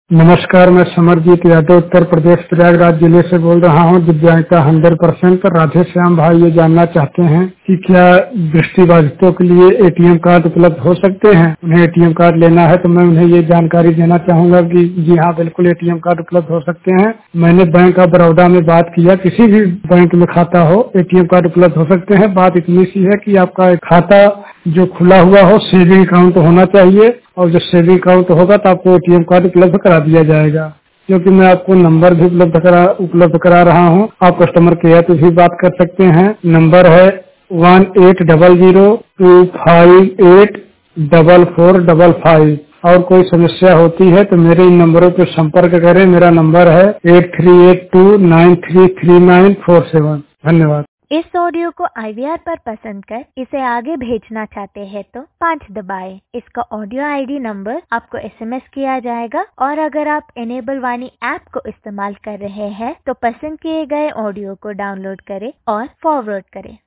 नमस्कार, मैं समरजीत यादव उत्तर प्रदेश प्रयागराज जिले से बोल रहा हूँ। दिव्यांगता 100%। राधे श्याम भाई ये जानना चाहते हैं कि क्या दृष्टिबाधितों के लिए एटीएम कार्ड उपलब्ध हो सकते हैं। उन्हें एटीएम कार्ड लेना है तो मैं उन्हें ये जानकारी देना चाहूंगा कि जी हाँ, बिल्कुल एटीएम कार्ड उपलब्ध हो सकते हैं। मैंने बैंक ऑफ बड़ौदा में बात किया, किसी भी बैंक में खाता हो एटीएम कार्ड उपलब्ध हो सकते हैं। बात इतनी सी है कि आपका खाता जो खुला हुआ हो, सेविंग अकाउंट होना चाहिए, और जो सेविंग अकाउंट होगा तो आपको एटीएम कार्ड उपलब्ध करा दिया जाएगा। क्योंकि मैं आपको नंबर भी उपलब्ध करा रहा हूँ। आप कस्टमर केयर पे भी बात कर सकते हैं। नंबर है 1800258445। और कोई समस्या होती है तो मेरे इन नंबरों पर संपर्क करें। मेरा नंबर है 8382933947। धन्यवाद। इस ऑडियो को IVR पर पसंद कर इसे आगे भेजना चाहते हैं तो 5 दबाएं। इसका ऑडियो ID नंबर आपको SMS किया जाएगा। और अगर आप इनेबल वाणी ऐप को इस्तेमाल कर रहे हैं तो पसंद किए गए ऑडियो को डाउनलोड करें और फॉरवर्ड करें।